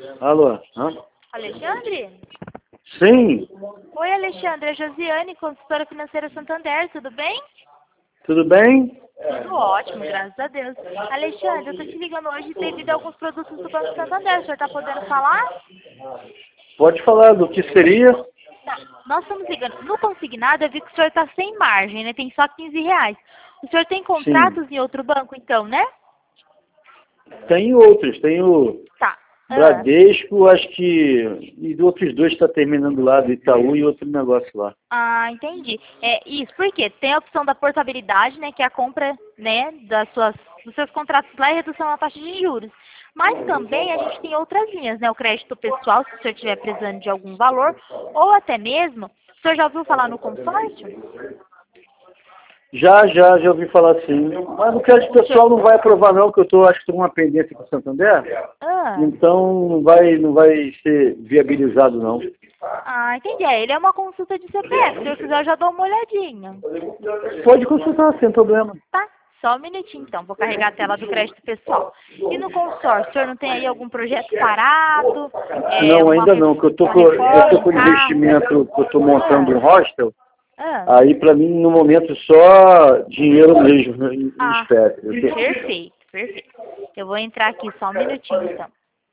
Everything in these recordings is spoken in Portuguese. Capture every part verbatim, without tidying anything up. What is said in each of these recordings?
Alô? Hã? Alexandre? Sim, Oi, Alexandre. É Josiane, consultora financeira Santander, tudo bem? tudo bem? Tudo ótimo, graças a Deus. Alexandre, eu tô te ligando hoje devido a alguns produtos do Banco Santander. O senhor tá podendo falar? Pode falar do que seria? Tá. Nós estamos ligando. No consignado, eu vi que o senhor tá sem margem, né? Tem só quinze reais. O senhor tem Sim. contratos em outro banco, então, né? Tem outros, tem o Tá. Ah. Bradesco, acho que. E outros dois está terminando lá, do Itaú e outro negócio lá. Ah, entendi. É isso, porque tem a opção da portabilidade, né, que é a compra, né, das suas, dos seus contratos lá e redução na taxa de juros. Mas também a gente tem outras linhas, né, o crédito pessoal, se o senhor estiver precisando de algum valor, ou até mesmo, o senhor já ouviu falar no consórcio? Já, já, já ouvi falar assim. Mas no crédito pessoal não vai aprovar não, que eu tô, acho que estou com uma pendência com o Santander. Ah, Então não vai, não vai ser viabilizado não. ah, entendi. É, ele é uma consulta de C P F, se o senhor quiser eu já dou uma olhadinha. Pode consultar, sem problema. Tá, só um minutinho então, vou carregar a tela do crédito pessoal. E no consórcio, o senhor não tem aí algum projeto parado? É, Não, uma, ainda ref- não, que eu tô uma com, eu tô reforma, com um carro? investimento, que eu tô montando um hostel. Ah, Aí, para mim, no momento, só dinheiro mesmo, em em ah, espécie. Eu tenho- perfeito, perfeito. Eu vou entrar aqui só um minutinho então.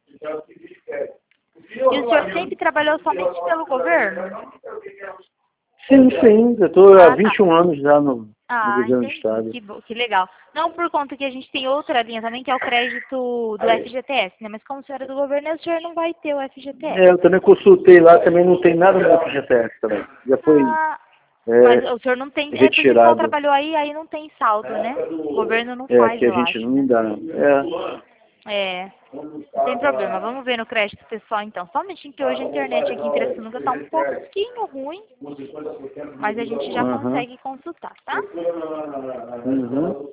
E o senhor sempre trabalhou somente pelo governo? Sim, sim, eu estou há Ah, tá. vinte e um anos já no, no Ah, governo do entendi. Estado. Que, bo- que legal. Não por conta que a gente tem outra linha também, que é o crédito do F G T S, né? Mas como o senhor é do governo, o senhor não vai ter o F G T S. É, eu também consultei lá, também não tem nada no F G T S também. Já foi Ah, mas é, o senhor não tem. É porque só retirado. trabalhou aí, aí não tem saldo, né? O governo não É, faz, que a eu gente acho, não né? dá. É. É. Não tem problema. Vamos ver no crédito pessoal então. Só um minutinho que hoje a internet aqui em Pirassununga tá um pouquinho ruim, mas a gente já Uhum. consegue consultar, tá? Uhum.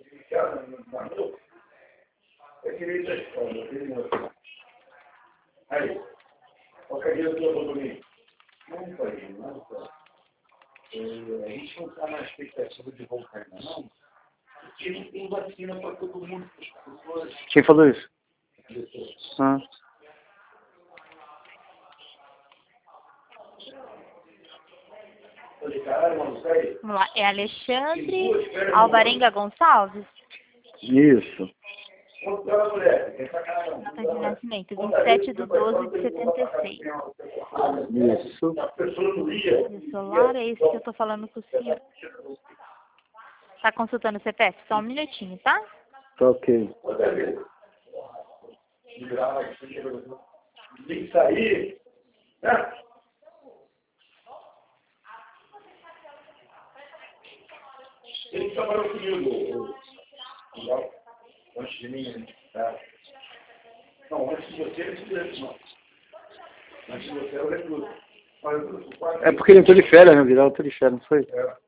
Quem falou isso? Ah. Vamos lá. É Alexandre Alvarenga Gonçalves? Isso. Data de nascimento, vinte e sete de doze de setenta e seis. Isso. E solar é esse que eu tô falando com o senhor. Tá consultando o C P F? Só um minutinho, tá? Tá ok. Tem que sair. Ele trabalhou comigo. Antes de mim, tá? Não, antes de você, antes de você, antes de você, eu recruto. É porque ele entrou de férias, né? Viral entrou de férias, não foi? É.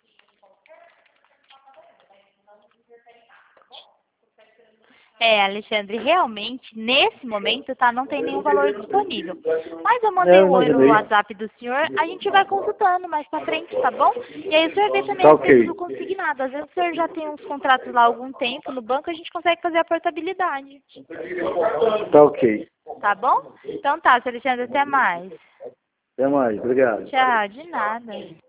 É, Alexandre, realmente, nesse momento, tá, não tem nenhum valor disponível. Mas eu É, mandei eu um oi no imaginei. WhatsApp do senhor, a gente vai consultando mais pra frente, tá bom? E aí o senhor vê também Tá o preço ok. do consignado. Às vezes o senhor já tem uns contratos lá há algum tempo no banco, a gente consegue fazer a portabilidade. Tá ok. Tá bom? Então tá, seu Alexandre, até mais. Até mais. Obrigado. Tchau, de nada.